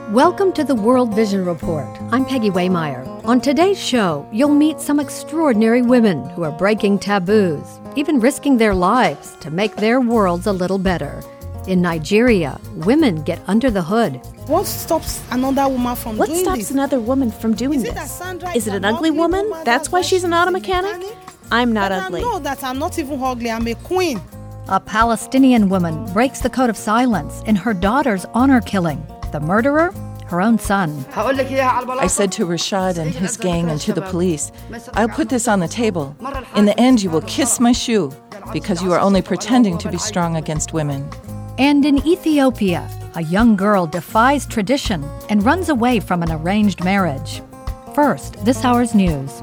Welcome to the World Vision Report. I'm Peggy Waymeyer. On today's show, you'll meet some extraordinary women who are breaking taboos, even risking their lives to make their worlds a little better. In Nigeria, women get under the hood. What stops another woman from doing this? What stops another woman from doing this? Is it an ugly woman? That's why she's an auto mechanic? I'm not ugly. I know that I'm not even ugly. I'm a queen. A Palestinian woman breaks the code of silence in her daughter's honor killing. The murderer, her own son. I said to Rashad and his gang and to the police, I'll put this on the table. In the end, you will kiss my shoe because you are only pretending to be strong against women. And in Ethiopia, a young girl defies tradition and runs away from an arranged marriage. First, this hour's news.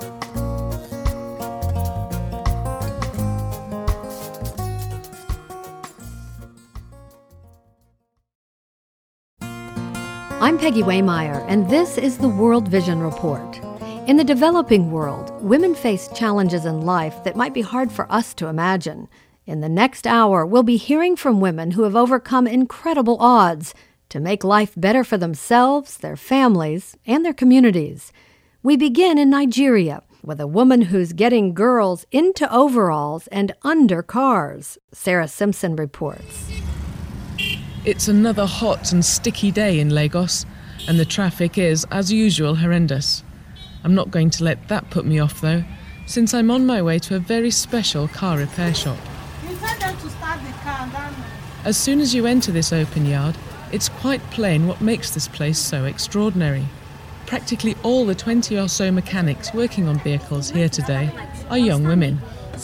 I'm Peggy Waymeyer, and this is the World Vision Report. In the developing world, women face challenges in life that might be hard for us to imagine. In the next hour, we'll be hearing from women who have overcome incredible odds to make life better for themselves, their families, and their communities. We begin in Nigeria with a woman who's getting girls into overalls and under cars. Sarah Simpson reports. It's another hot and sticky day in Lagos, and the traffic is, as usual, horrendous. I'm not going to let that put me off, though, since I'm on my way to a very special car repair shop. You tell them to start the car. As soon as you enter this open yard, it's quite plain what makes this place so extraordinary. Practically all the 20 or so mechanics working on vehicles here today are young women.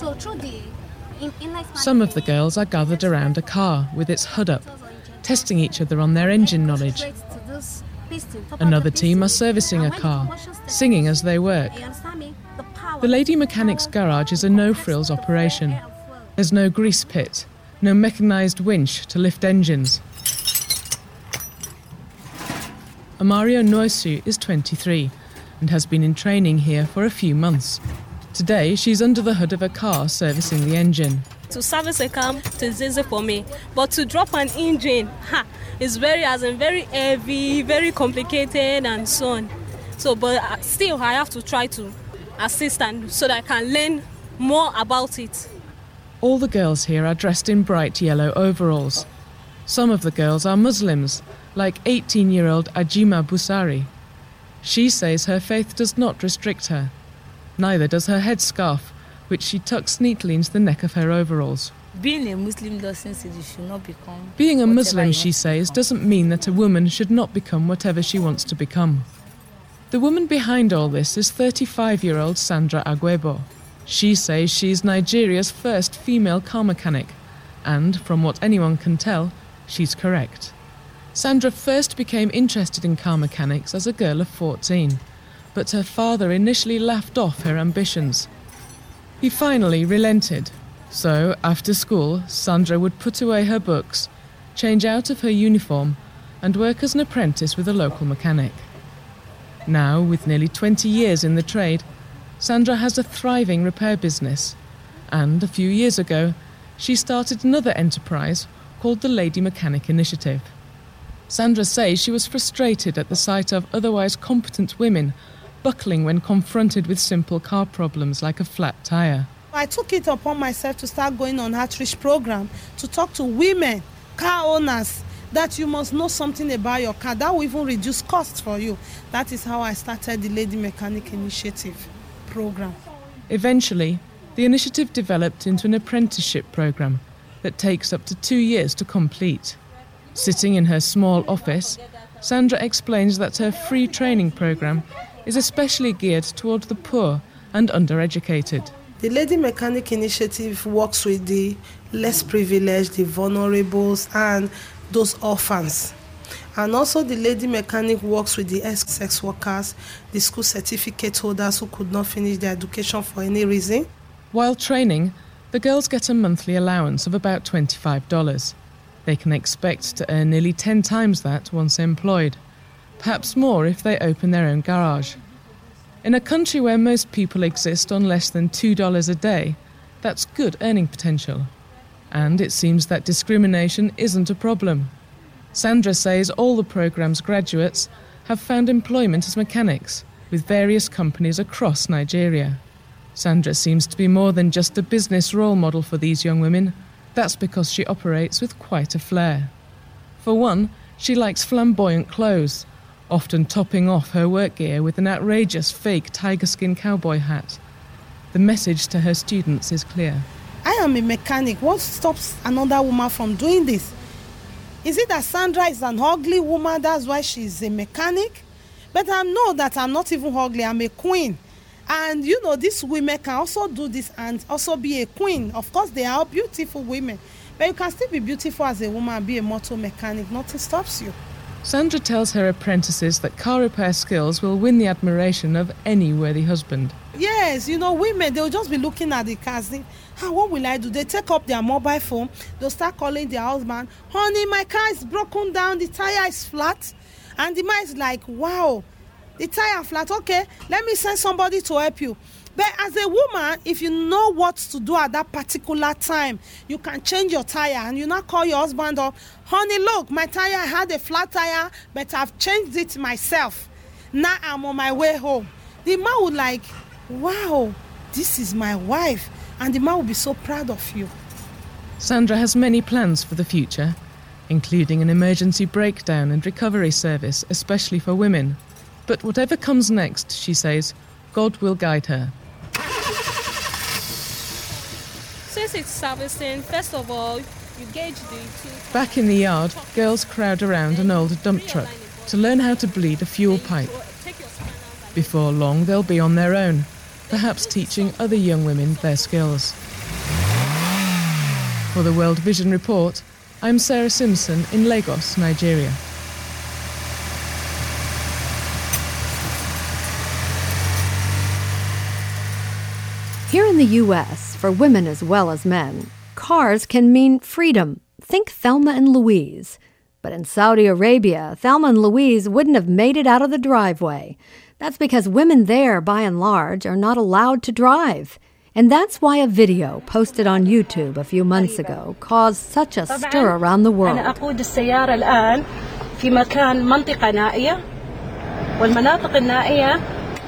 Some of the girls are gathered around a car with its hood up, testing each other on their engine knowledge. Another team are servicing a car, singing as they work. The lady mechanic's garage is a no-frills operation. There's no grease pit, no mechanised winch to lift engines. Amario Noisu is 23 and has been in training here for a few months. Today, she's under the hood of a car servicing the engine. To service a car, it's easy for me. But to drop an engine, it's very heavy, very complicated and so on. But still, I have to try to assist and so that I can learn more about it. All the girls here are dressed in bright yellow overalls. Some of the girls are Muslims, like 18-year-old Ajima Busari. She says her faith does not restrict her. Neither does her headscarf, which she tucks neatly into the neck of her overalls. Being a Muslim doesn't say you should not become. Being a Muslim, she says, doesn't mean that a woman should not become whatever she wants to become. The woman behind all this is 35-year-old Sandra Agwebo. She says she's Nigeria's first female car mechanic, and from what anyone can tell, she's correct. Sandra first became interested in car mechanics as a girl of 14, but her father initially laughed off her ambitions. He finally relented. So, after school, Sandra would put away her books, change out of her uniform, and work as an apprentice with a local mechanic. Now, with nearly 20 years in the trade, Sandra has a thriving repair business. And a few years ago, she started another enterprise called the Lady Mechanic Initiative. Sandra says she was frustrated at the sight of otherwise competent women buckling when confronted with simple car problems like a flat tyre. I took it upon myself to start going on outreach program to talk to women, car owners, that you must know something about your car. That will even reduce costs for you. That is how I started the Lady Mechanic Initiative program. Eventually, the initiative developed into an apprenticeship program that takes up to 2 years to complete. Sitting in her small office, Sandra explains that her free training program is especially geared toward the poor and undereducated. The Lady Mechanic Initiative works with the less privileged, the vulnerables, and those orphans. And also the Lady Mechanic works with the ex-sex workers, the school certificate holders who could not finish their education for any reason. While training, the girls get a monthly allowance of about $25. They can expect to earn nearly 10 times that once employed. Perhaps more if they open their own garage. In a country where most people exist on less than $2 a day, that's good earning potential. And it seems that discrimination isn't a problem. Sandra says all the programme's graduates have found employment as mechanics with various companies across Nigeria. Sandra seems to be more than just a business role model for these young women. That's because she operates with quite a flair. For one, she likes flamboyant clothes, often topping off her work gear with an outrageous fake tiger skin cowboy hat. The message to her students is clear. I am a mechanic. What stops another woman from doing this? Is it that Sandra is an ugly woman, that's why she's a mechanic? But I know that I'm not even ugly, I'm a queen. And these women can also do this and also be a queen. Of course, they are beautiful women. But you can still be beautiful as a woman and be a motor mechanic. Nothing stops you. Sandra tells her apprentices that car repair skills will win the admiration of any worthy husband. Yes, women, they'll just be looking at the cars. What will I do? They take up their mobile phone. They'll start calling their husband. Honey, my car is broken down. The tire is flat. And the man is like, wow, the tire flat. Okay, let me send somebody to help you. But as a woman, if you know what to do at that particular time, you can change your tire and you not call your husband up. Honey, look, my tire, I had a flat tire, but I've changed it myself. Now I'm on my way home. The man would like, wow, this is my wife. And the man will be so proud of you. Sandra has many plans for the future, including an emergency breakdown and recovery service, especially for women. But whatever comes next, she says, God will guide her. Since it's servicing, first of all, you gauge the... Back in the yard, girls crowd around an old dump truck to learn how to bleed a fuel pipe. Before long, they'll be on their own, perhaps teaching other young women their skills. For the World Vision Report, I'm Sarah Simpson in Lagos, Nigeria. Here in the U.S., for women as well as men, cars can mean freedom. Think Thelma and Louise. But in Saudi Arabia, Thelma and Louise wouldn't have made it out of the driveway. That's because women there, by and large, are not allowed to drive. And that's why a video posted on YouTube a few months ago caused such a stir around the world. أنا أقود السيارة الآن في مكان منطقة نائية والمناطق النائية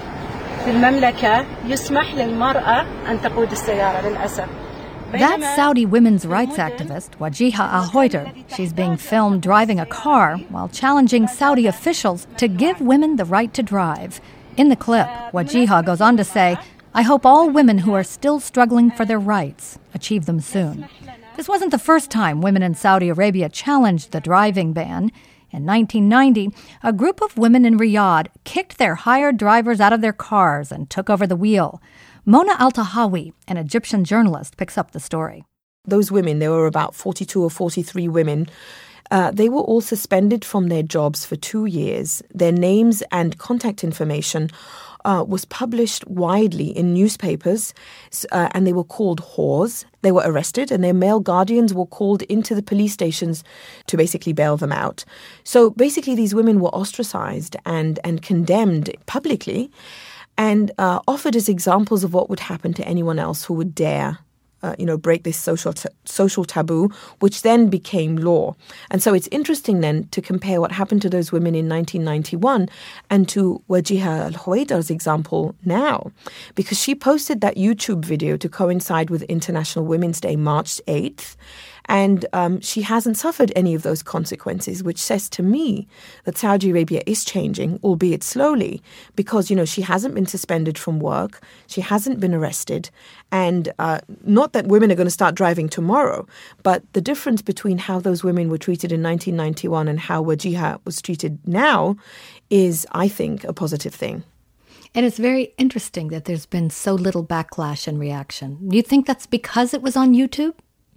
في المملكة يسمح للمرأة أن تقود السيارة للأسف. That's Saudi women's rights activist Wajiha Al-Hoyter. She's being filmed driving a car while challenging Saudi officials to give women the right to drive. In the clip, Wajiha goes on to say, I hope all women who are still struggling for their rights achieve them soon. This wasn't the first time women in Saudi Arabia challenged the driving ban. In 1990, a group of women in Riyadh kicked their hired drivers out of their cars and took over the wheel. Mona Al-Tahawi, an Egyptian journalist, picks up the story. Those women, there were about 42 or 43 women, they were all suspended from their jobs for 2 years. Their names and contact information was published widely in newspapers, and they were called whores. They were arrested, and their male guardians were called into the police stations to basically bail them out. So basically these women were ostracized and condemned publicly, and offered as examples of what would happen to anyone else who would dare break this social taboo, which then became law. And so it's interesting then to compare what happened to those women in 1991 and to Wajiha Al-Hoyter's example now, because she posted that YouTube video to coincide with International Women's Day, March 8th, and she hasn't suffered any of those consequences, which says to me that Saudi Arabia is changing, albeit slowly, because, she hasn't been suspended from work, she hasn't been arrested, and not that women are going to start driving tomorrow, but the difference between how those women were treated in 1991 and how Wajiha was treated now is, I think, a positive thing. And it's very interesting that there's been so little backlash and reaction. Do you think that's because it was on YouTube?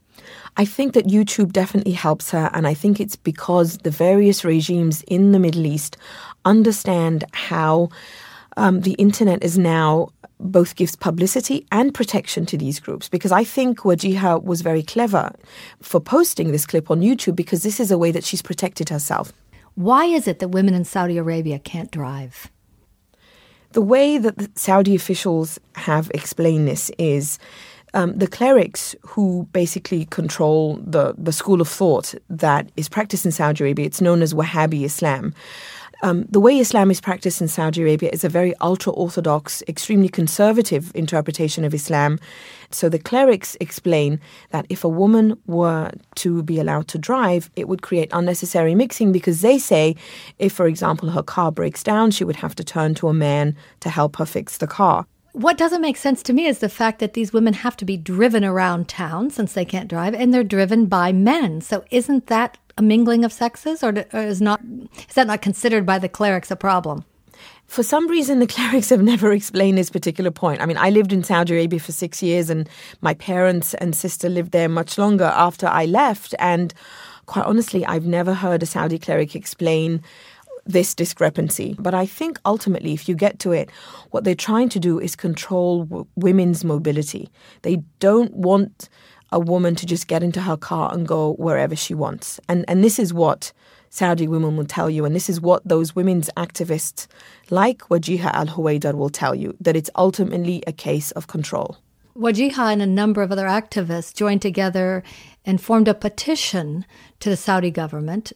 I think that YouTube definitely helps her, and I think it's because the various regimes in the Middle East understand how the internet is now both gives publicity and protection to these groups. Because I think Wajiha was very clever for posting this clip on YouTube, because this is a way that she's protected herself. Why is it that women in Saudi Arabia can't drive? The way that the Saudi officials have explained this is the clerics who basically control the school of thought that is practiced in Saudi Arabia, it's known as Wahhabi Islam. The way Islam is practiced in Saudi Arabia is a very ultra-Orthodox, extremely conservative interpretation of Islam. So the clerics explain that if a woman were to be allowed to drive, it would create unnecessary mixing because they say if, for example, her car breaks down, she would have to turn to a man to help her fix the car. What doesn't make sense to me is the fact that these women have to be driven around town since they can't drive, and they're driven by men. So isn't that a mingling of sexes, or is that not considered by the clerics a problem? For some reason, the clerics have never explained this particular point. I mean, I lived in Saudi Arabia for 6 years, and my parents and sister lived there much longer after I left. And quite honestly, I've never heard a Saudi cleric explain this discrepancy. But I think ultimately, if you get to it, what they're trying to do is control women's mobility. They don't want a woman to just get into her car and go wherever she wants. And this is what Saudi women will tell you, and this is what those women's activists like Wajiha Al-Huwaidar will tell you, that it's ultimately a case of control. Wajiha and a number of other activists joined together and formed a petition to the Saudi government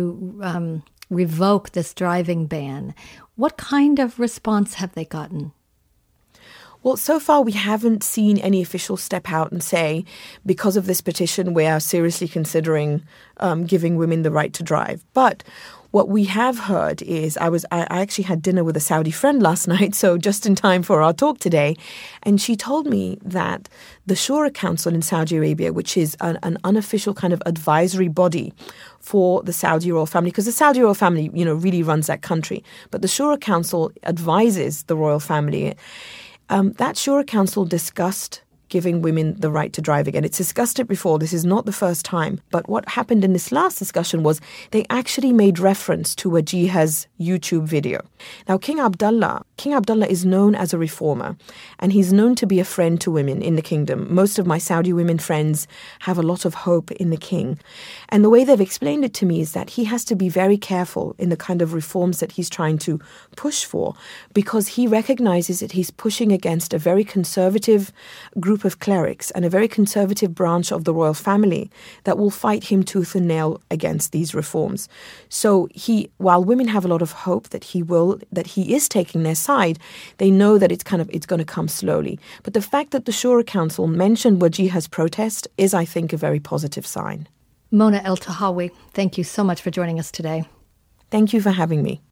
to revoke this driving ban. What kind of response have they gotten? Well, so far we haven't seen any official step out and say, because of this petition, we are seriously considering giving women the right to drive. But what we have heard is, I actually had dinner with a Saudi friend last night, so just in time for our talk today, and she told me that the Shura Council in Saudi Arabia, which is an unofficial kind of advisory body for the Saudi royal family, because the Saudi royal family, really runs that country, but the Shura Council advises the royal family. That Shura Council discussed giving women the right to drive again. It's discussed it before. This is not the first time. But what happened in this last discussion was they actually made reference to Wajiha's YouTube video. Now, King Abdullah is known as a reformer, and he's known to be a friend to women in the kingdom. Most of my Saudi women friends have a lot of hope in the king. And the way they've explained it to me is that he has to be very careful in the kind of reforms that he's trying to push for, because he recognizes that he's pushing against a very conservative group of clerics and a very conservative branch of the royal family that will fight him tooth and nail against these reforms. So while women have a lot of hope that he is taking their side, they know that it's going to come slowly. But the fact that the Shura Council mentioned Wajiha's protest is, I think, a very positive sign. Mona El-Tahawy, thank you so much for joining us today. Thank you for having me.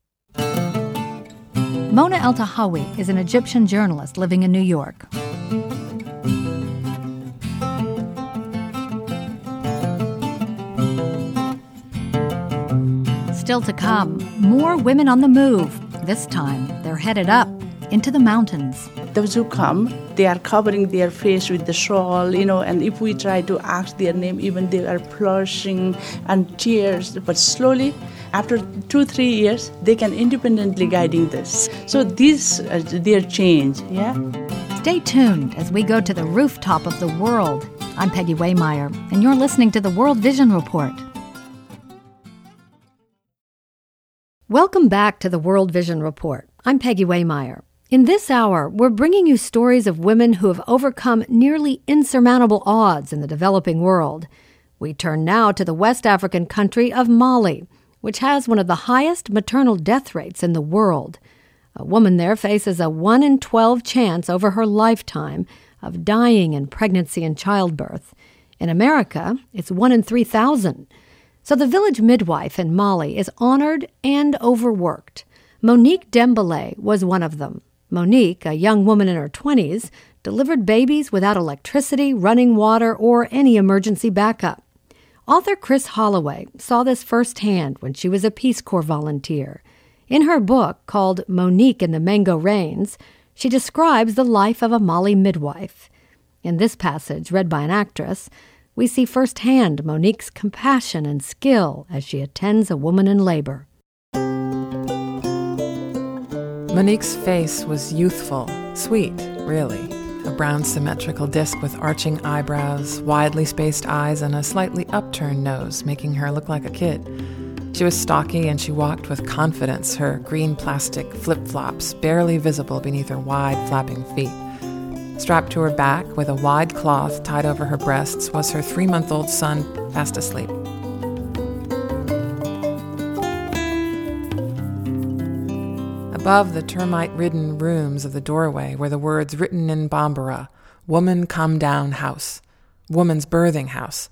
Mona El-Tahawy is an Egyptian journalist living in New York. Still to come, more women on the move. This time, they're headed up into the mountains. Those who come, they are covering their face with the shawl, and if we try to ask their name, even they are blushing and tears. But slowly, after 2-3 years, they can independently guiding this. So these their change, yeah. Stay tuned as we go to the rooftop of the world. I'm Peggy Waymeyer, and you're listening to the World Vision Report. Welcome back to the World Vision Report. I'm Peggy Waymeyer. In this hour, we're bringing you stories of women who have overcome nearly insurmountable odds in the developing world. We turn now to the West African country of Mali, which has one of the highest maternal death rates in the world. A woman there faces a 1 in 12 chance over her lifetime of dying in pregnancy and childbirth. In America, it's 1 in 3,000. So the village midwife in Mali is honored and overworked. Monique Dembele was one of them. Monique, a young woman in her 20s, delivered babies without electricity, running water, or any emergency backup. Author Chris Holloway saw this firsthand when she was a Peace Corps volunteer. In her book, called Monique in the Mango Rains, she describes the life of a Mali midwife. In this passage, read by an actress, we see firsthand Monique's compassion and skill as she attends a woman in labor. Monique's face was youthful, sweet, really. A brown symmetrical disc with arching eyebrows, widely spaced eyes, and a slightly upturned nose, making her look like a kid. She was stocky and she walked with confidence, her green plastic flip-flops barely visible beneath her wide, flapping feet. Strapped to her back with a wide cloth tied over her breasts was her 3-month-old son, fast asleep. Above the termite-ridden rooms of the doorway were the words written in Bambara, "Woman Come Down House," woman's birthing house.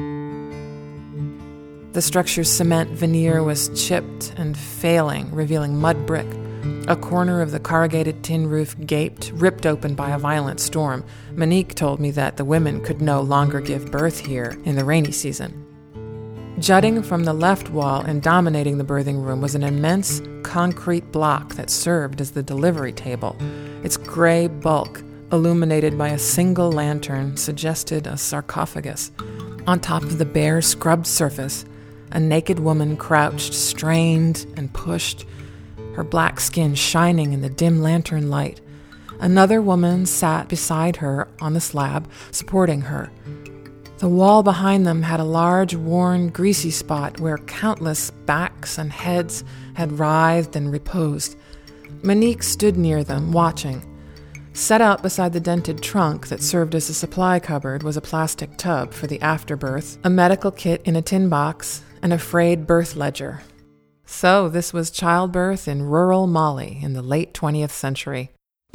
The structure's cement veneer was chipped and failing, revealing mud brick. A corner of the corrugated tin roof gaped, ripped open by a violent storm. Monique told me that the women could no longer give birth here in the rainy season. Jutting from the left wall and dominating the birthing room was an immense concrete block that served as the delivery table. Its gray bulk, illuminated by a single lantern, suggested a sarcophagus. On top of the bare, scrubbed surface, a naked woman crouched, strained and pushed, her black skin shining in the dim lantern light. Another woman sat beside her on the slab, supporting her. The wall behind them had a large, worn, greasy spot where countless backs and heads had writhed and reposed. Monique stood near them, watching. Set out beside the dented trunk that served as a supply cupboard was a plastic tub for the afterbirth, a medical kit in a tin box, and a frayed birth ledger. So this was childbirth in rural Mali in the late 20th century.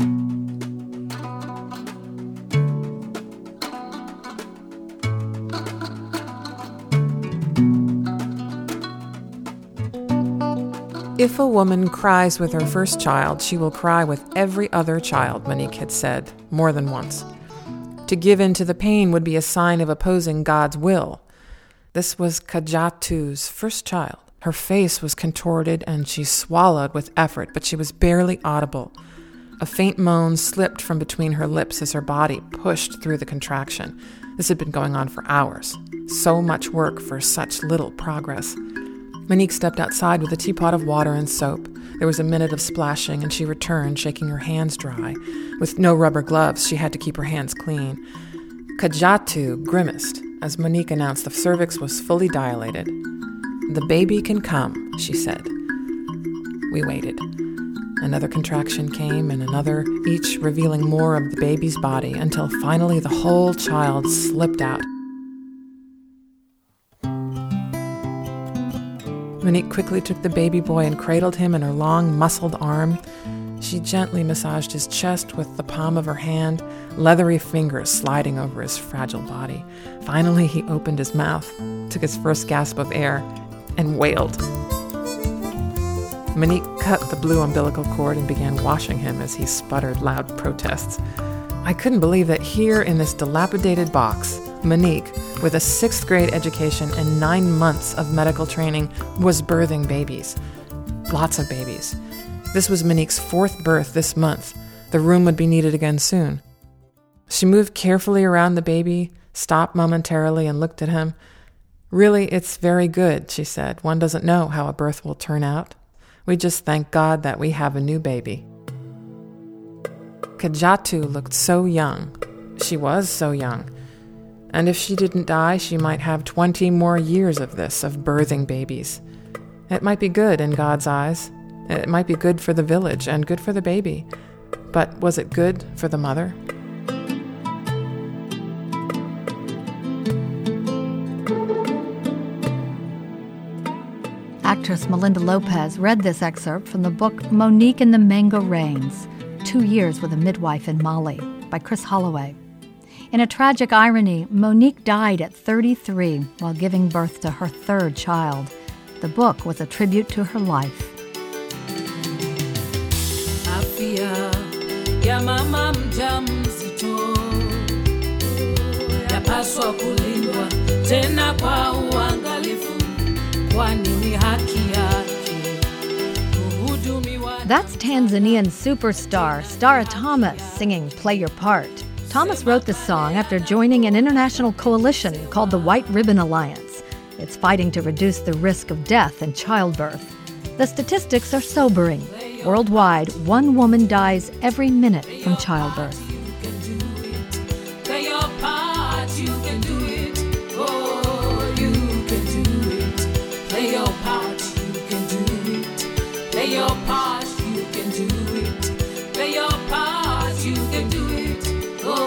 If a woman cries with her first child, she will cry with every other child, Monique had said, more than once. To give in to the pain would be a sign of opposing God's will. This was Kajatu's first child. Her face was contorted and she swallowed with effort, but she was barely audible. A faint moan slipped from between her lips as her body pushed through the contraction. This had been going on for hours. So much work for such little progress. Monique stepped outside with a teapot of water and soap. There was a minute of splashing, and she returned, shaking her hands dry. With no rubber gloves, she had to keep her hands clean. Kajatu grimaced as Monique announced the cervix was fully dilated. "The baby can come," she said. We waited. Another contraction came, and another, each revealing more of the baby's body, until finally the whole child slipped out. Monique quickly took the baby boy and cradled him in her long, muscled arm. She gently massaged his chest with the palm of her hand, leathery fingers sliding over his fragile body. Finally, he opened his mouth, took his first gasp of air, and wailed. Monique cut the blue umbilical cord and began washing him as he sputtered loud protests. I couldn't believe that here in this dilapidated box, Monique, with a 6th grade education and 9 months of medical training, was birthing babies. Lots of babies. This was Monique's 4th birth this month. The room would be needed again soon. She moved carefully around the baby, stopped momentarily and looked at him. "Really, it's very good," she said. "One doesn't know how a birth will turn out. We just thank God that we have a new baby." Kajatu looked so young. She was so young. And if she didn't die, she might have 20 more years of this, of birthing babies. It might be good in God's eyes. It might be good for the village and good for the baby. But was it good for the mother? Actress Melinda Lopez read this excerpt from the book Monique in the Mango Rains, 2 Years with a Midwife in Mali, by Chris Holloway. In a tragic irony, Monique died at 33 while giving birth to her 3rd child. The book was a tribute to her life. Afya ya mama mjamzito yapaswa kulindwa tena kwa uangalifu, kwani ni haki yake. That's Tanzanian superstar Stara Thomas singing Play Your Part. Thomas wrote the song after joining an international coalition called the White Ribbon Alliance. It's fighting to reduce the risk of death in childbirth. The statistics are sobering. Worldwide, 1 woman dies every minute from childbirth. Play your part, you can do it. Oh, you can do it. Play your part, you can do it. Play your part, you can do it. Play your part, you can do it. Oh,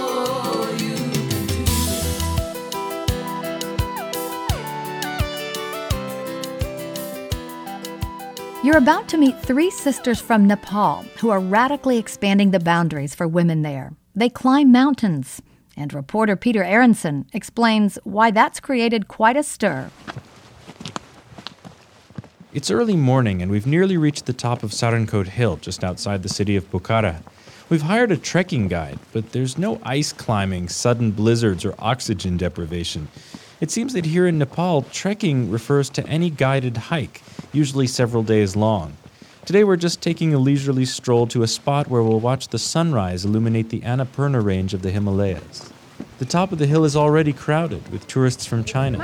You're about to meet three sisters from Nepal who are radically expanding the boundaries for women there. They climb mountains, and reporter Peter Aronson explains why that's created quite a stir. It's early morning, and we've nearly reached the top of Sarankot Hill, just outside the city of Pokhara. We've hired a trekking guide, but there's no ice climbing, sudden blizzards, or oxygen deprivation. It seems that here in Nepal, trekking refers to any guided hike, usually several days long. Today we're just taking a leisurely stroll to a spot where we'll watch the sunrise illuminate the Annapurna range of the Himalayas. The top of the hill is already crowded with tourists from China.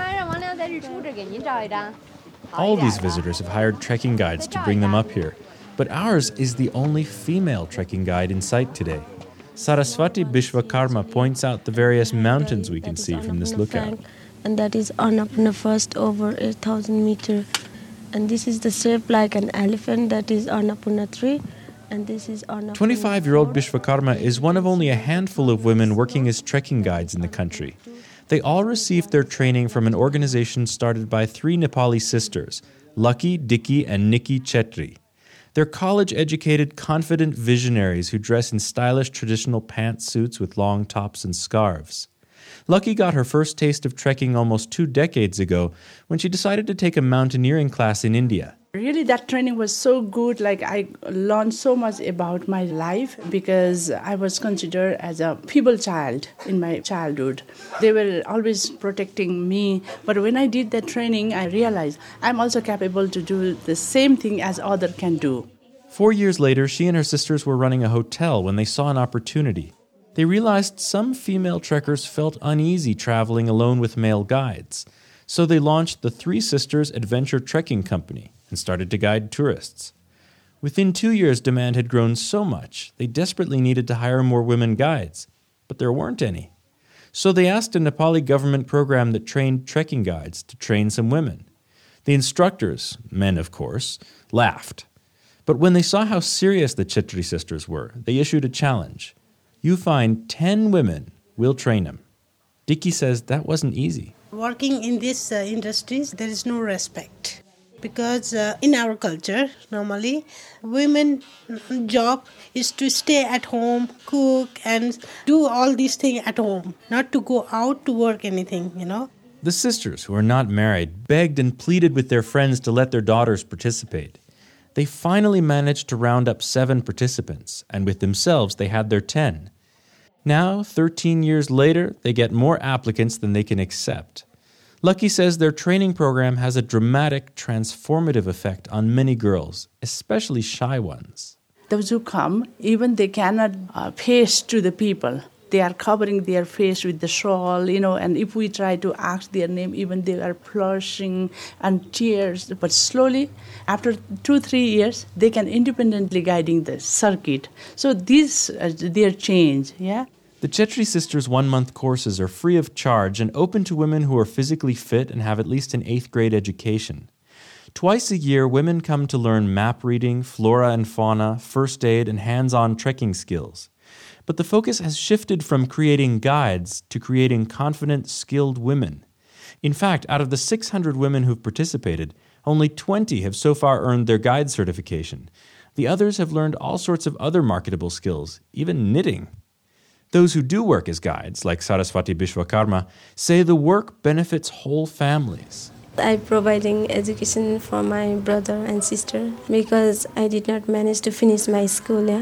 All these visitors have hired trekking guides to bring them up here, but ours is the only female trekking guide in sight today. Saraswati Bishwakarma points out the various mountains we can see from this lookout. And that is Annapurna first, over 8,000 meters. And this is the shape like an elephant, that is Annapurna 3. And this is Annapurna 25-year-old Bishwakarma is one of only a handful of women working as trekking guides in the country. They all received their training from an organization started by three Nepali sisters, Lucky, Dicky, and Nikki Chetri. They're college-educated, confident visionaries who dress in stylish traditional pantsuits with long tops and scarves. Lucky got her first taste of trekking almost 2 decades ago when she decided to take a mountaineering class in India. Really, that training was so good. Like, I learned so much about my life because I was considered as a feeble child in my childhood. They were always protecting me. But when I did that training, I realized I'm also capable to do the same thing as others can do. 4 years later, she and her sisters were running a hotel when they saw an opportunity. They realized some female trekkers felt uneasy traveling alone with male guides. So they launched the Three Sisters Adventure Trekking Company and started to guide tourists. Within 2 years, demand had grown so much, they desperately needed to hire more women guides, but there weren't any. So they asked a Nepali government program that trained trekking guides to train some women. The instructors, men of course, laughed. But when they saw how serious the Chetri sisters were, they issued a challenge. You find 10 women, we'll train them. Dicky says that wasn't easy. Working in these industries, there is no respect. Because in our culture, normally, women's job is to stay at home, cook, and do all these things at home, not to go out to work anything, The sisters, who are not married, begged and pleaded with their friends to let their daughters participate. They finally managed to round up 7 participants, and with themselves they had their 10. Now, 13 years later, they get more applicants than they can accept. Lucky says their training program has a dramatic, transformative effect on many girls, especially shy ones. Those who come, even they cannot face to the people. They are covering their face with the shawl, and if we try to ask their name, even they are blushing and tears. But slowly, after 2-3 years, they can independently guiding the circuit. So this their change, yeah. The Chetri sisters' 1-month courses are free of charge and open to women who are physically fit and have at least an 8th grade education. Twice a year, women come to learn map reading, flora and fauna, first aid, and hands-on trekking skills. But the focus has shifted from creating guides to creating confident, skilled women. In fact, out of the 600 women who've participated, only 20 have so far earned their guide certification. The others have learned all sorts of other marketable skills, even knitting. Those who do work as guides, like Saraswati Bishwakarma, say the work benefits whole families. I'm providing education for my brother and sister because I did not manage to finish my school. Yeah?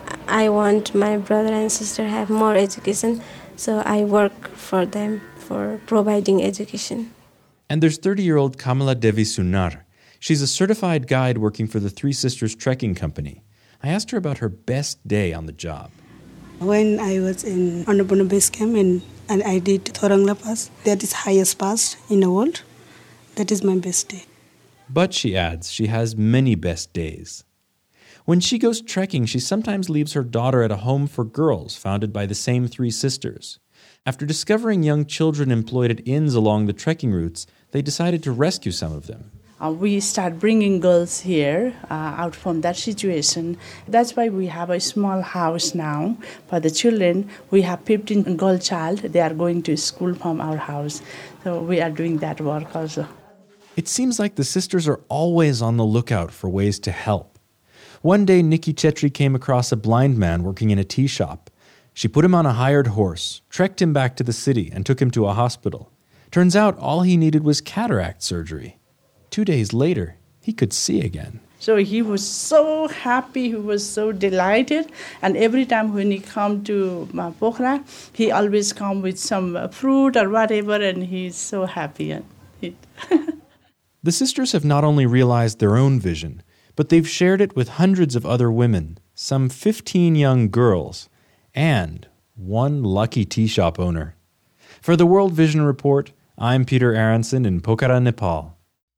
I want my brother and sister to have more education, so I work for them for providing education. And there's 30-year-old Kamala Devi Sunar. She's a certified guide working for the Three Sisters Trekking Company. I asked her about her best day on the job. When I was in Annapurna Base Camp and I did Thorangla Pass, that is highest pass in the world. That is my best day. But, she adds, she has many best days. When she goes trekking, she sometimes leaves her daughter at a home for girls founded by the same three sisters. After discovering young children employed at inns along the trekking routes, they decided to rescue some of them. We start bringing girls here out from that situation. That's why we have a small house now for the children. We have 15 girl child. They are going to school from our house. So we are doing that work also. It seems like the sisters are always on the lookout for ways to help. One day, Nikki Chetri came across a blind man working in a tea shop. She put him on a hired horse, trekked him back to the city, and took him to a hospital. Turns out all he needed was cataract surgery. 2 days later, he could see again. So he was so happy, he was so delighted, and every time when he come to Pokhara, he always come with some fruit or whatever, and he's so happy. The sisters have not only realized their own vision, but they've shared it with hundreds of other women, some 15 young girls, and one lucky tea shop owner. For the World Vision Report, I'm Peter Aronson in Pokhara, Nepal.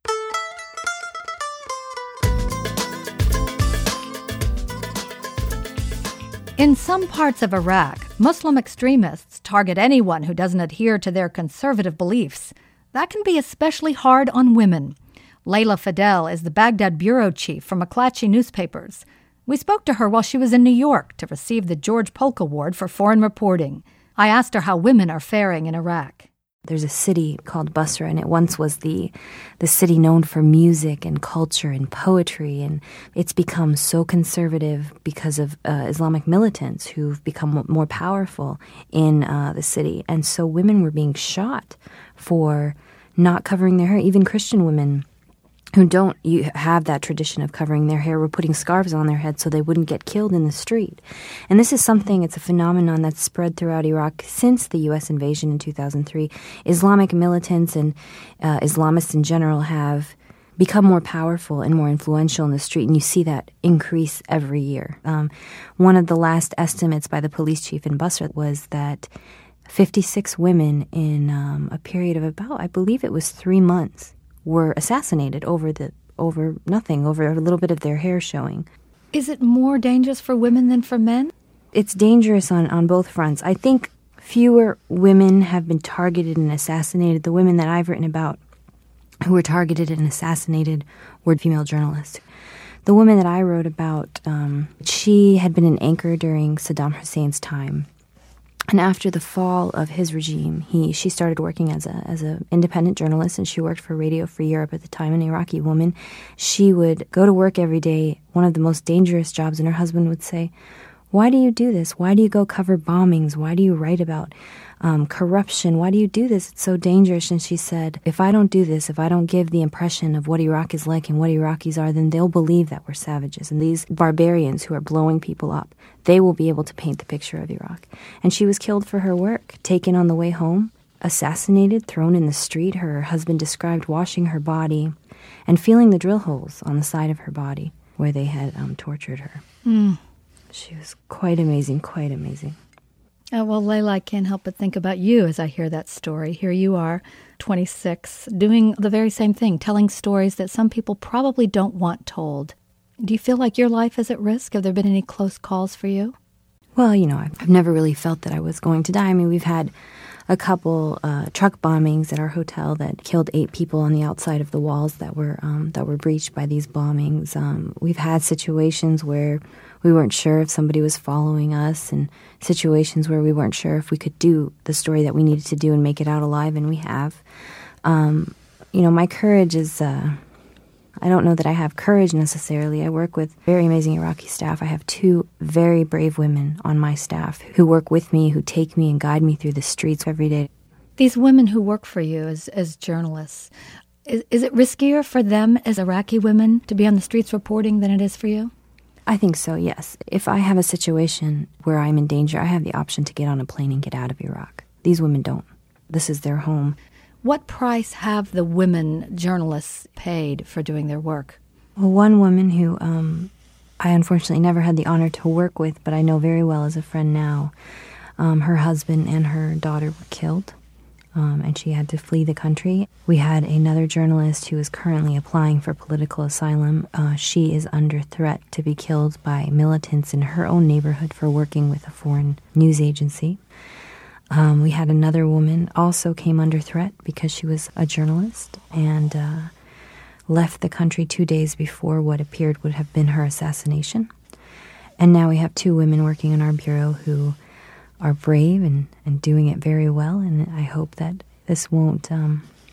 In some parts of Iraq, Muslim extremists target anyone who doesn't adhere to their conservative beliefs. That can be especially hard on women. Layla Fidel is the Baghdad bureau chief for McClatchy Newspapers. We spoke to her while she was in New York to receive the George Polk Award for Foreign Reporting. I asked her how women are faring in Iraq. There's a city called Basra, and it once was the city known for music and culture and poetry, and it's become so conservative because of Islamic militants who've become more powerful in the city. And so women were being shot for not covering their hair. Even Christian women who don't have that tradition of covering their hair were putting scarves on their heads so they wouldn't get killed in the street. And this is it's a phenomenon that's spread throughout Iraq since the U.S. invasion in 2003. Islamic militants and Islamists in general have become more powerful and more influential in the street, and you see that increase every year. One of the last estimates by the police chief in Basra was that 56 women in a period of about, I believe it was 3 months, were assassinated over nothing, over a little bit of their hair showing. Is it more dangerous for women than for men? It's dangerous on both fronts. I think fewer women have been targeted and assassinated. The women that I've written about who were targeted and assassinated were female journalists. The woman that I wrote about, she had been an anchor during Saddam Hussein's time. And after the fall of his regime, she started working as an independent journalist, and she worked for Radio Free Europe at the time, an Iraqi woman. She would go to work every day, one of the most dangerous jobs, and her husband would say, "Why do you do this? Why do you go cover bombings? Why do you write about corruption? Why do you do this? It's so dangerous." And she said, "If I don't do this, if I don't give the impression of what Iraq is like and what Iraqis are, then they'll believe that we're savages. And these barbarians who are blowing people up, they will be able to paint the picture of Iraq." And she was killed for her work, taken on the way home, assassinated, thrown in the street. Her husband described washing her body and feeling the drill holes on the side of her body where they had tortured her. She was quite amazing, quite amazing. Well, Layla, I can't help but think about you as I hear that story. Here you are, 26, doing the very same thing, telling stories that some people probably don't want told. Do you feel like your life is at risk? Have there been any close calls for you? Well, I've never really felt that I was going to die. I mean, we've had a couple truck bombings at our hotel that killed 8 people on the outside of the walls that were breached by these bombings. We've had situations where we weren't sure if somebody was following us, and situations where we weren't sure if we could do the story that we needed to do and make it out alive, and we have. My courage is... I don't know that I have courage necessarily. I work with very amazing Iraqi staff. I have 2 very brave women on my staff who work with me, who take me and guide me through the streets every day. These women who work for you as journalists, is it riskier for them as Iraqi women to be on the streets reporting than it is for you? I think so, yes. If I have a situation where I'm in danger, I have the option to get on a plane and get out of Iraq. These women don't. This is their home. What price have the women journalists paid for doing their work? Well, one woman who I unfortunately never had the honor to work with, but I know very well as a friend now, her husband and her daughter were killed, and she had to flee the country. We had another journalist who is currently applying for political asylum. She is under threat to be killed by militants in her own neighborhood for working with a foreign news agency. We had another woman also came under threat because she was a journalist and left the country 2 days before what appeared would have been her assassination. And now we have 2 women working in our bureau who are brave and doing it very well, and I hope that this won't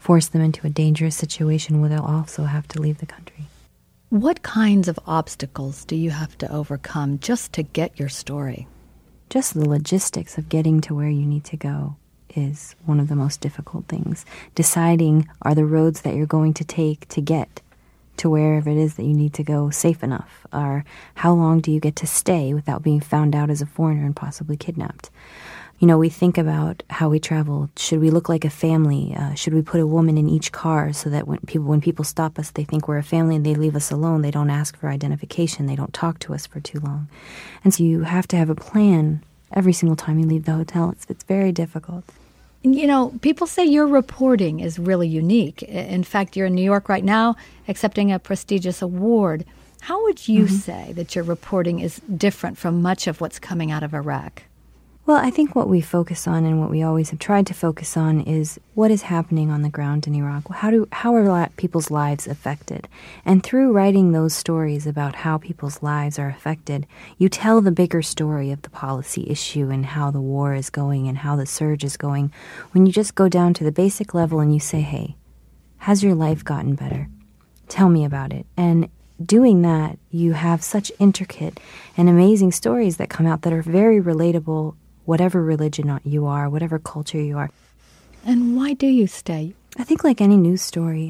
force them into a dangerous situation where they'll also have to leave the country. What kinds of obstacles do you have to overcome just to get your story? Just the logistics of getting to where you need to go is one of the most difficult things. Deciding, are the roads that you're going to take to get to wherever it is that you need to go safe enough? Or how long do you get to stay without being found out as a foreigner and possibly kidnapped? You know, we think about how we travel. Should we look like a family? Should we put a woman in each car so that when people stop us, they think we're a family and they leave us alone? They don't ask for identification. They don't talk to us for too long. And so you have to have a plan every single time you leave the hotel. It's very difficult. You know, people say your reporting is really unique. In fact, you're in New York right now accepting a prestigious award. How would you say that your reporting is different from much of what's coming out of Iraq? Well, I think what we focus on and what we always have tried to focus on is what is happening on the ground in Iraq. How are people's lives affected? And through writing those stories about how people's lives are affected, you tell the bigger story of the policy issue and how the war is going and how the surge is going. When you just go down to the basic level and you say, hey, has your life gotten better? Tell me about it. And doing that, you have such intricate and amazing stories that come out that are very relatable, whatever religion you are, whatever culture you are. And why do you stay? I think like any news story,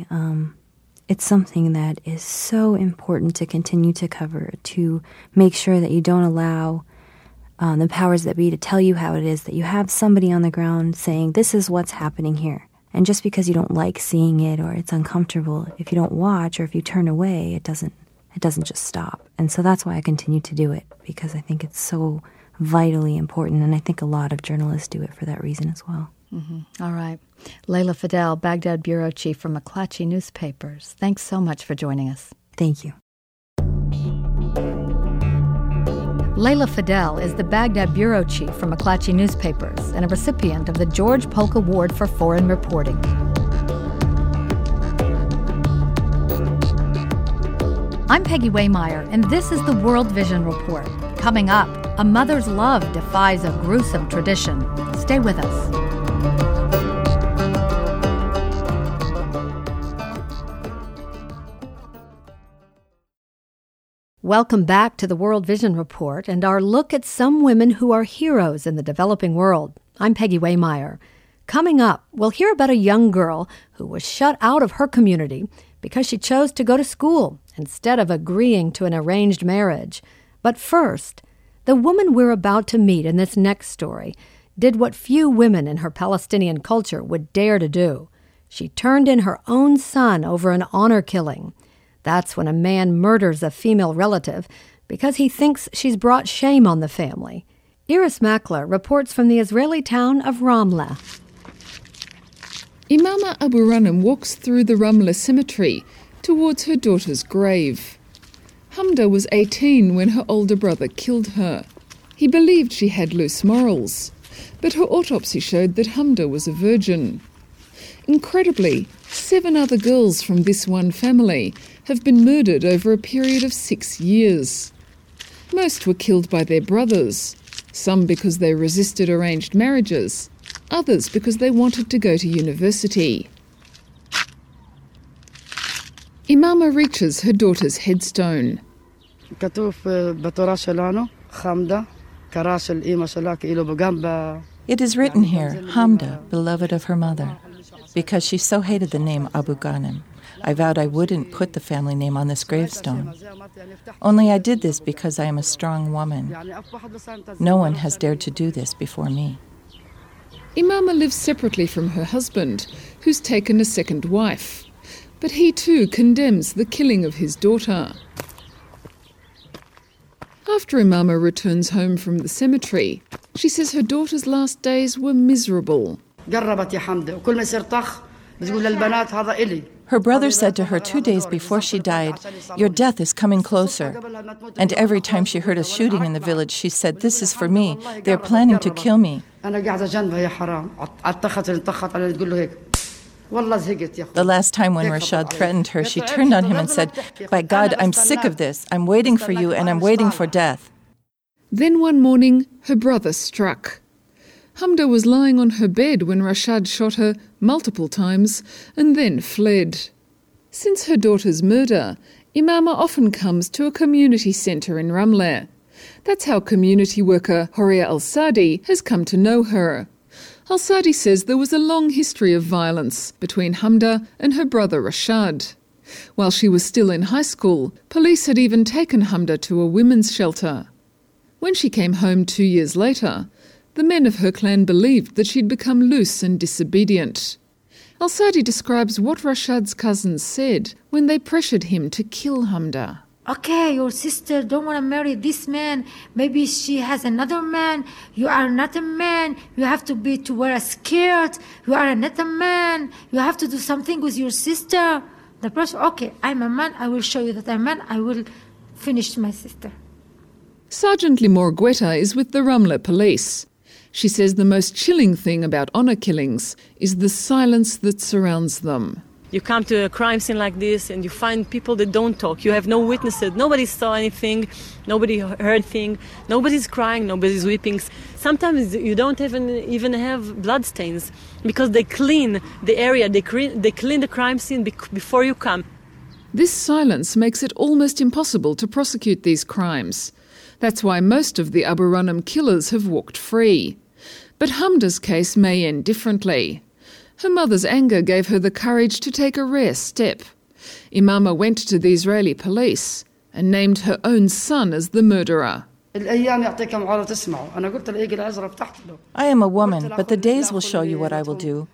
it's something that is so important to continue to cover, to make sure that you don't allow the powers that be to tell you how it is, that you have somebody on the ground saying, this is what's happening here. And just because you don't like seeing it or it's uncomfortable, if you don't watch or if you turn away, it doesn't just stop. And so that's why I continue to do it, because I think it's so vitally important, and I think a lot of journalists do it for that reason as well. Mm-hmm. All right. Layla Fadel, Baghdad bureau chief for McClatchy Newspapers. Thanks so much for joining us. Thank you. Layla Fadel is the Baghdad bureau chief for McClatchy Newspapers and a recipient of the George Polk Award for Foreign Reporting. I'm Peggy Waymeyer, and this is the World Vision Report. Coming up, a mother's love defies a gruesome tradition. Stay with us. Welcome back to the World Vision Report and our look at some women who are heroes in the developing world. I'm Peggy Waymeyer. Coming up, we'll hear about a young girl who was shut out of her community because she chose to go to school instead of agreeing to an arranged marriage. But first, the woman we're about to meet in this next story did what few women in her Palestinian culture would dare to do. She turned in her own son over an honor killing. That's when a man murders a female relative because he thinks she's brought shame on the family. Iris Makler reports from the Israeli town of Ramleh. Imama Abu Ranim walks through the Ramleh cemetery towards her daughter's grave. Hamda was 18 when her older brother killed her. He believed she had loose morals, but her autopsy showed that Hamda was a virgin. Incredibly, 7 other girls from this one family have been murdered over a period of 6 years. Most were killed by their brothers, some because they resisted arranged marriages, others because they wanted to go to university. Imama reaches her daughter's headstone. It is written here, Hamda, beloved of her mother. Because she so hated the name Abu Ghanem, I vowed I wouldn't put the family name on this gravestone. Only I did this because I am a strong woman. No one has dared to do this before me. Imama lives separately from her husband, who's taken a second wife. But he too condemns the killing of his daughter. After Imama returns home from the cemetery, she says her daughter's last days were miserable. Her brother said to her 2 days before she died, "Your death is coming closer." And every time she heard a shooting in the village, she said, "This is for me. They're planning to kill me." The last time when Rashad threatened her, she turned on him and said, "By God, I'm sick of this. I'm waiting for you and I'm waiting for death." Then one morning, her brother struck. Hamda was lying on her bed when Rashad shot her multiple times, and then fled. Since her daughter's murder, Imama often comes to a community centre in Ramleh. That's how community worker Horia Al-Sadi has come to know her. Al-Sadi says there was a long history of violence between Hamda and her brother Rashad. While she was still in high school, police had even taken Hamda to a women's shelter. When she came home 2 years later, the men of her clan believed that she'd become loose and disobedient. Al-Sadi describes what Rashad's cousins said when they pressured him to kill Hamda. Okay, your sister don't want to marry this man. Maybe she has another man. You are not a man. You have to wear a skirt. You are not a man. You have to do something with your sister. The person, okay, I'm a man. I will show you that I'm a man. I will finish my sister. Sergeant Limor Guetta is with the Ramleh police. She says the most chilling thing about honour killings is the silence that surrounds them. You come to a crime scene like this and you find people that don't talk. You have no witnesses. Nobody saw anything. Nobody heard anything. Nobody's crying. Nobody's weeping. Sometimes you don't even have bloodstains because they clean the area. They clean the crime scene before you come. This silence makes it almost impossible to prosecute these crimes. That's why most of the Abu Ranam killers have walked free. But Hamda's case may end differently. Her mother's anger gave her the courage to take a rare step. Imama went to the Israeli police and named her own son as the murderer. I am a woman, but the days will show you what I will do.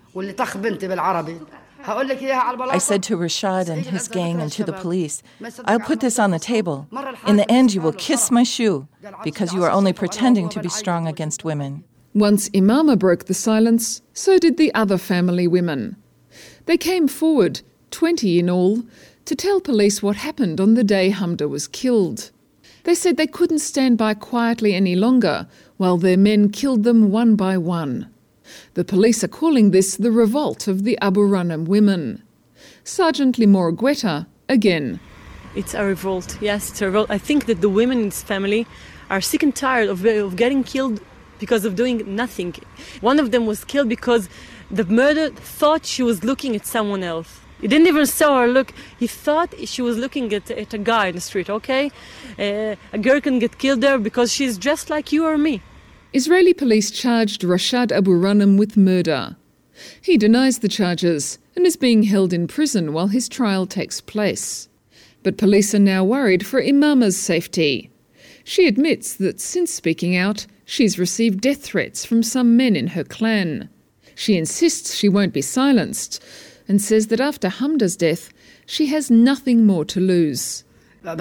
I said to Rashad and his gang and to the police, I'll put this on the table. In the end, you will kiss my shoe because you are only pretending to be strong against women. Once Imama broke the silence, so did the other family women. They came forward, 20 in all, to tell police what happened on the day Hamda was killed. They said they couldn't stand by quietly any longer while their men killed them one by one. The police are calling this the revolt of the Abu Ranam women. Sergeant Limor Guetta, again. It's a revolt, yes, it's a revolt. I think that the women in this family are sick and tired of getting killed because of doing nothing. One of them was killed because the murderer thought she was looking at someone else. He didn't even saw her look. He thought she was looking at a guy in the street, okay? A girl can get killed there because she's dressed like you or me. Israeli police charged Rashad Abu Ranam with murder. He denies the charges and is being held in prison while his trial takes place. But police are now worried for Imama's safety. She admits that since speaking out, she's received death threats from some men in her clan. She insists she won't be silenced and says that after Hamda's death, she has nothing more to lose. I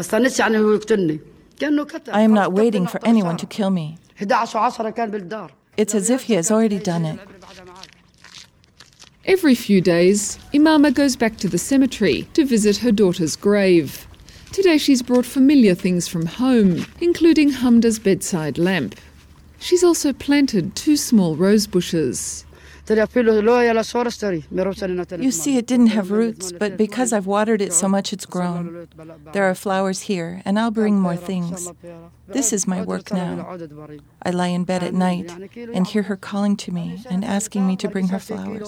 am not waiting for anyone to kill me. It's as if he has already done it. Every few days, Imama goes back to the cemetery to visit her daughter's grave. Today she's brought familiar things from home, including Hamda's bedside lamp. She's also planted 2 small rose bushes. You see, it didn't have roots, but because I've watered it so much, it's grown. There are flowers here, and I'll bring more things. This is my work now. I lie in bed at night and hear her calling to me and asking me to bring her flowers.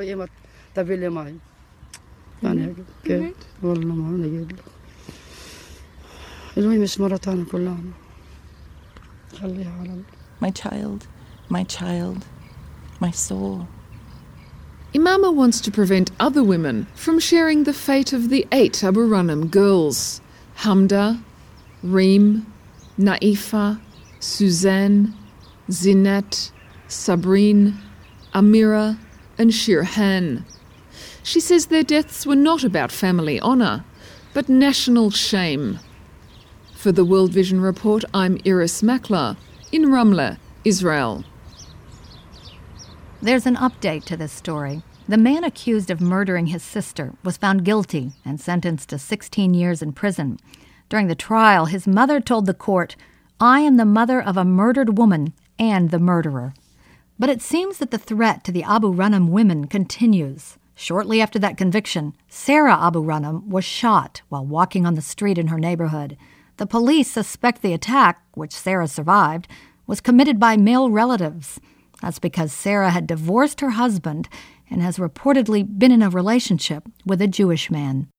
My child, my child. My soul. Imama wants to prevent other women from sharing the fate of the 8 Abu Ranam girls: Hamda, Reem, Naifa, Suzanne, Zinat, Sabrine, Amira and Shirhan. She says their deaths were not about family honour, but national shame. For the World Vision Report, I'm Iris Makler in Ramleh, Israel. There's an update to this story. The man accused of murdering his sister was found guilty and sentenced to 16 years in prison. During the trial, his mother told the court, "I am the mother of a murdered woman and the murderer." But it seems that the threat to the Abu Ranam women continues. Shortly after that conviction, Sarah Abu Ranam was shot while walking on the street in her neighborhood. The police suspect the attack, which Sarah survived, was committed by male relatives. That's because Sarah had divorced her husband and has reportedly been in a relationship with a Jewish man.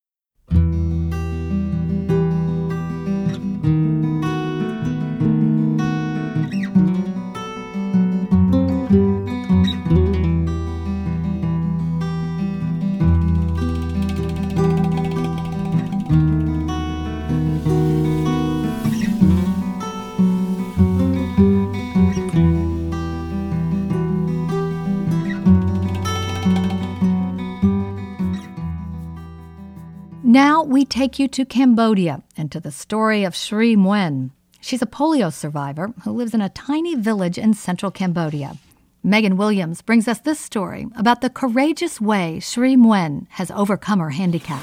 Now we take you to Cambodia and to the story of Sri Muen. She's a polio survivor who lives in a tiny village in central Cambodia. Megan Williams brings us this story about the courageous way Sri Muen has overcome her handicap.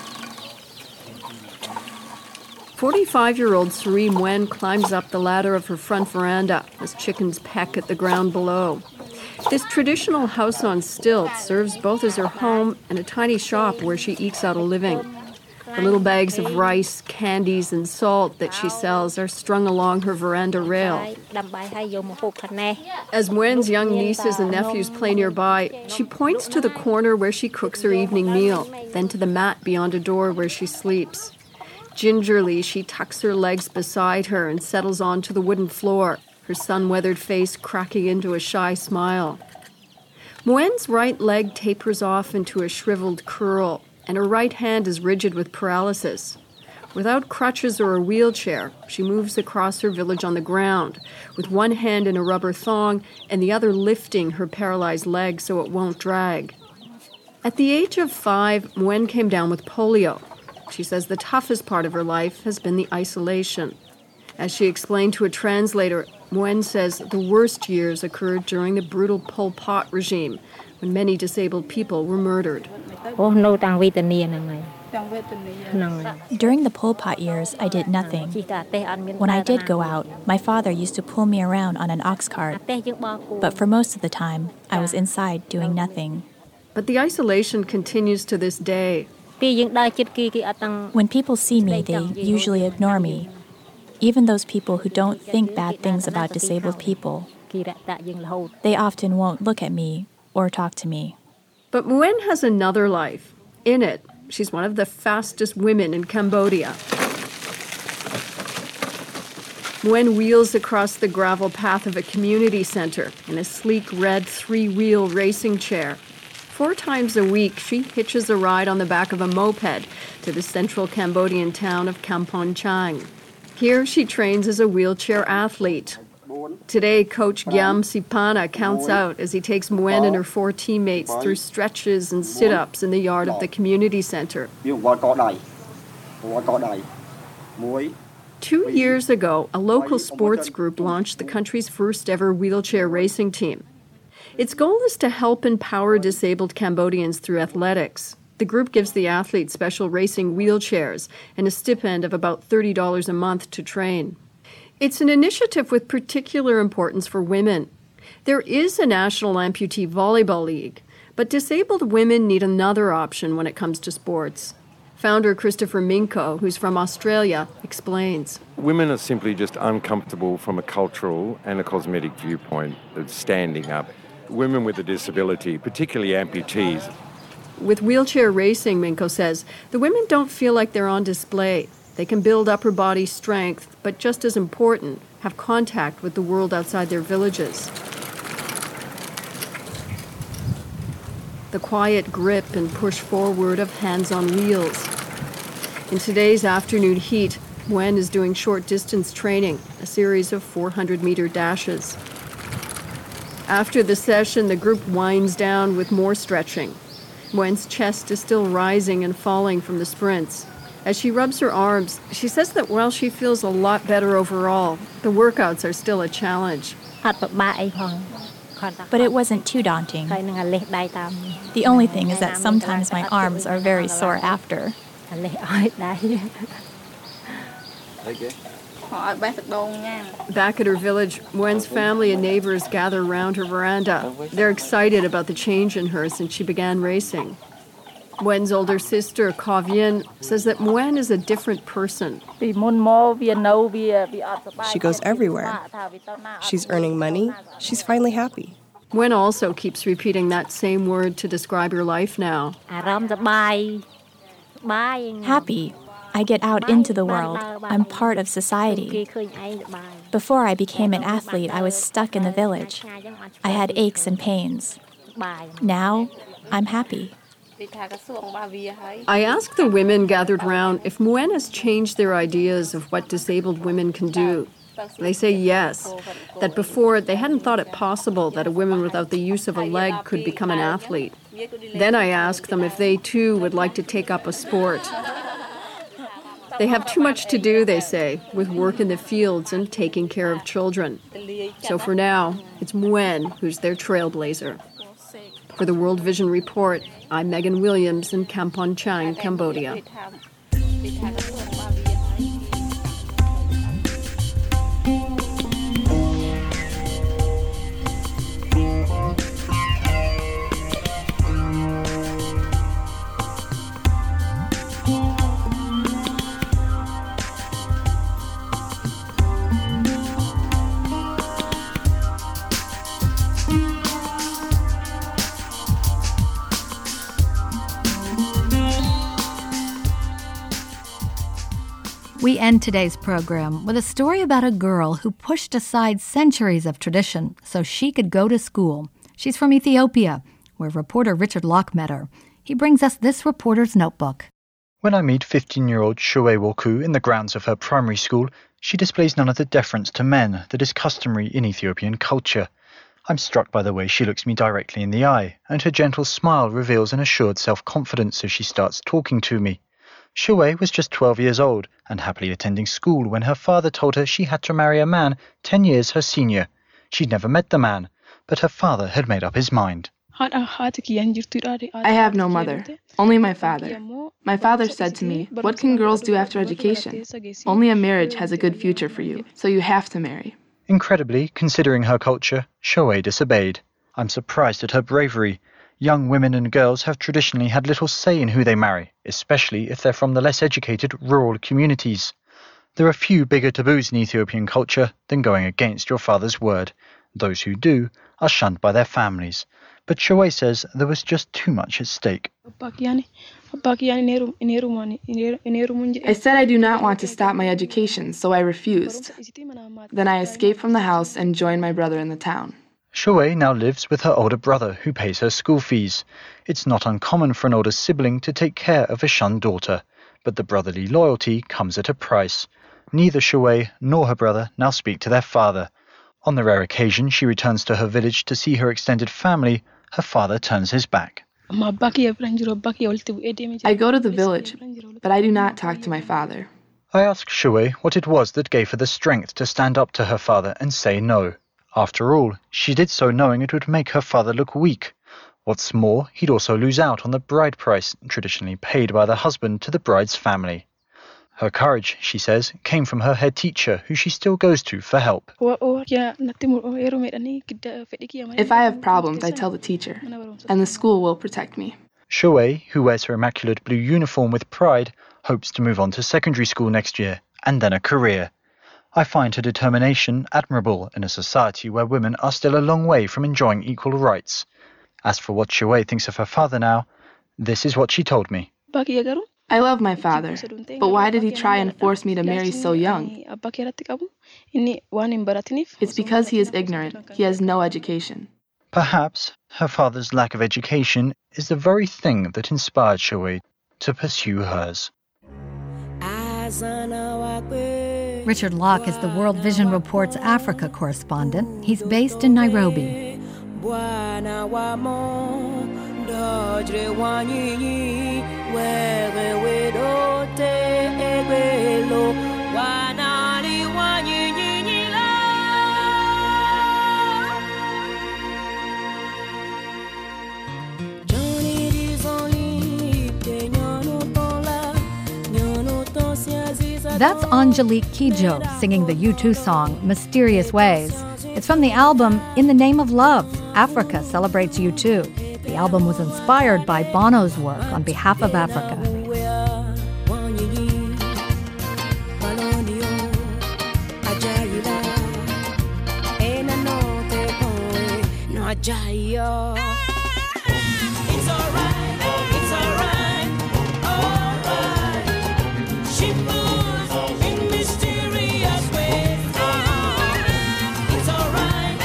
45-year-old Sri Muen climbs up the ladder of her front veranda as chickens peck at the ground below. This traditional house on stilts serves both as her home and a tiny shop where she ekes out a living. The little bags of rice, candies, and salt that she sells are strung along her veranda rail. As Muen's young nieces and nephews play nearby, she points to the corner where she cooks her evening meal, then to the mat beyond a door where she sleeps. Gingerly, she tucks her legs beside her and settles onto the wooden floor, her sun-weathered face cracking into a shy smile. Muen's right leg tapers off into a shriveled curl, and her right hand is rigid with paralysis. Without crutches or a wheelchair, she moves across her village on the ground, with one hand in a rubber thong and the other lifting her paralyzed leg so it won't drag. At the age of 5, Muen came down with polio. She says the toughest part of her life has been the isolation. As she explained to a translator, Muen says the worst years occurred during the brutal Pol Pot regime, when many disabled people were murdered. During the Pol Pot years, I did nothing. When I did go out, my father used to pull me around on an ox cart. But for most of the time, I was inside doing nothing. But the isolation continues to this day. When people see me, they usually ignore me. Even those people who don't think bad things about disabled people, they often won't look at me or talk to me. But Muen has another life. In it, she's one of the fastest women in Cambodia. Muen wheels across the gravel path of a community center in a sleek red 3-wheel racing chair. 4 times a week, she hitches a ride on the back of a moped to the central Cambodian town of Kampong Chang. Here, she trains as a wheelchair athlete. Today, Coach Gyam Sipana counts out as he takes Muen and her 4 teammates through stretches and sit-ups in the yard of the community center. 2 years ago, a local sports group launched the country's first ever wheelchair racing team. Its goal is to help empower disabled Cambodians through athletics. The group gives the athletes special racing wheelchairs and a stipend of about $30 a month to train. It's an initiative with particular importance for women. There is a national amputee volleyball league, but disabled women need another option when it comes to sports. Founder Christopher Minko, who's from Australia, explains. Women are simply just uncomfortable from a cultural and a cosmetic viewpoint of standing up. Women with a disability, particularly amputees. With wheelchair racing, Minko says, the women don't feel like they're on display. They can build upper body strength, but just as important, have contact with the world outside their villages. The quiet grip and push forward of hands on wheels. In today's afternoon heat, Muen is doing short distance training, a series of 400-meter dashes. After the session, the group winds down with more stretching. Muen's chest is still rising and falling from the sprints. As she rubs her arms, she says that while she feels a lot better overall, the workouts are still a challenge. But it wasn't too daunting. The only thing is that sometimes my arms are very sore after. Back at her village, Muen's family and neighbors gather around her veranda. They're excited about the change in her since she began racing. Muen's older sister, Kha Vien, says that Muen is a different person. She goes everywhere. She's earning money. She's finally happy. Gwen also keeps repeating that same word to describe your life now. Happy. I get out into the world. I'm part of society. Before I became an athlete, I was stuck in the village. I had aches and pains. Now, I'm happy. I asked the women gathered round if Muen has changed their ideas of what disabled women can do. They say yes, that before they hadn't thought it possible that a woman without the use of a leg could become an athlete. Then I asked them if they too would like to take up a sport. They have too much to do, they say, with work in the fields and taking care of children. So for now, it's Muen who's their trailblazer. For the World Vision Report, I'm Megan Williams in Kampong Chang, Cambodia. We end today's program with a story about a girl who pushed aside centuries of tradition so she could go to school. She's from Ethiopia, where reporter Richard Locke met her. He brings us this reporter's notebook. When I meet 15-year-old Shoe Woku in the grounds of her primary school, she displays none of the deference to men that is customary in Ethiopian culture. I'm struck by the way she looks me directly in the eye, and her gentle smile reveals an assured self-confidence as she starts talking to me. Shue was just 12 years old and happily attending school when her father told her she had to marry a man 10 years her senior. She'd never met the man, but her father had made up his mind. I have no mother, only my father. My father said to me, "What can girls do after education? Only a marriage has a good future for you, so you have to marry." Incredibly, considering her culture, Shue disobeyed. I'm surprised at her bravery. Young women and girls have traditionally had little say in who they marry, especially if they're from the less educated rural communities. There are few bigger taboos in Ethiopian culture than going against your father's word. Those who do are shunned by their families. But Shue says there was just too much at stake. I said I do not want to stop my education, so I refused. Then I escaped from the house and joined my brother in the town. Shue now lives with her older brother who pays her school fees. It's not uncommon for an older sibling to take care of a shunned daughter, but the brotherly loyalty comes at a price. Neither Shue nor her brother now speak to their father. On the rare occasion she returns to her village to see her extended family, her father turns his back. I go to the village, but I do not talk to my father. I ask Shue what it was that gave her the strength to stand up to her father and say no. After all, she did so knowing it would make her father look weak. What's more, he'd also lose out on the bride price traditionally paid by the husband to the bride's family. Her courage, she says, came from her head teacher, who she still goes to for help. If I have problems, I tell the teacher, and the school will protect me. Shue, who wears her immaculate blue uniform with pride, hopes to move on to secondary school next year, and then a career. I find her determination admirable in a society where women are still a long way from enjoying equal rights. As for what Shue thinks of her father now, this is what she told me. I love my father, but why did he try and force me to marry so young? It's because he is ignorant. He has no education. Perhaps her father's lack of education is the very thing that inspired Shue to pursue hers. Richard Locke is the World Vision Report's Africa correspondent. He's based in Nairobi. That's Angelique Kidjo singing the U2 song, Mysterious Ways. It's from the album In the Name of Love, Africa Celebrates U2. The album was inspired by Bono's work on behalf of Africa. Jayo. It's alright, alright. She moves in mysterious ways. It's alright,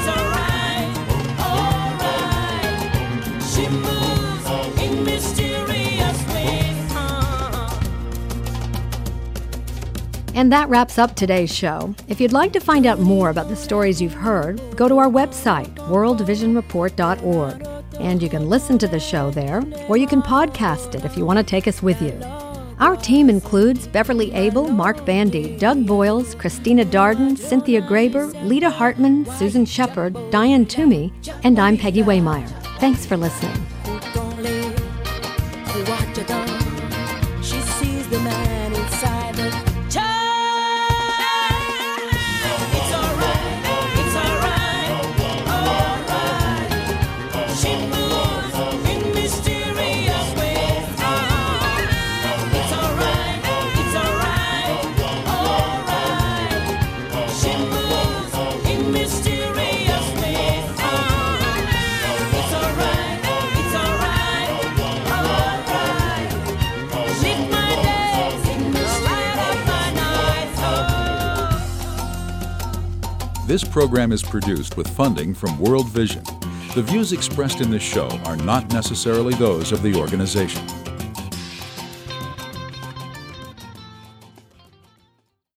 alright. She moves in mysterious ways. And that wraps up today's show. If you'd like to find out more about the stories you've heard, go to our website, worldvisionreport.org. And you can listen to the show there, or you can podcast it if you want to take us with you. Our team includes Beverly Abel, Mark Bandy, Doug Boyles, Christina Darden, Cynthia Graber, Lita Hartman, Susan Shepard, Diane Toomey, and I'm Peggy Waymeyer. Thanks for listening. She sees the man inside the This program is produced with funding from World Vision. The views expressed in this show are not necessarily those of the organization.